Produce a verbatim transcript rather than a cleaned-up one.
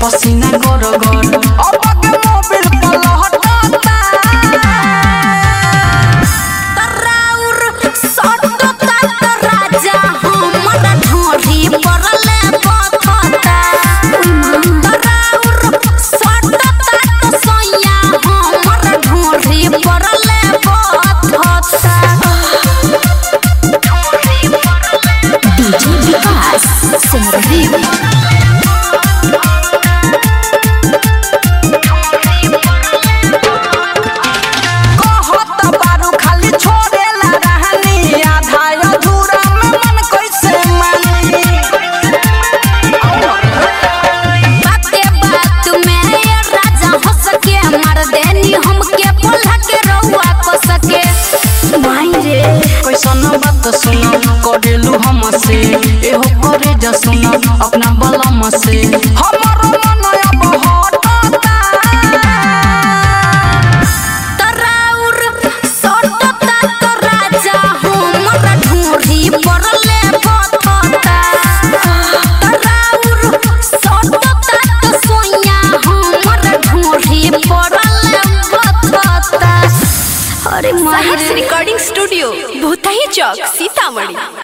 पसीना गोर गोर अब के मोबिल पलहटता तराउर सटता त राजा हमर ढोरी परले बथता तराउर सटता त सैया हमर ढोरी परले बथता डीजे विकास सिमरवी बात सुना करेलू हमसे एहो करे जा सुना अपना बलम से।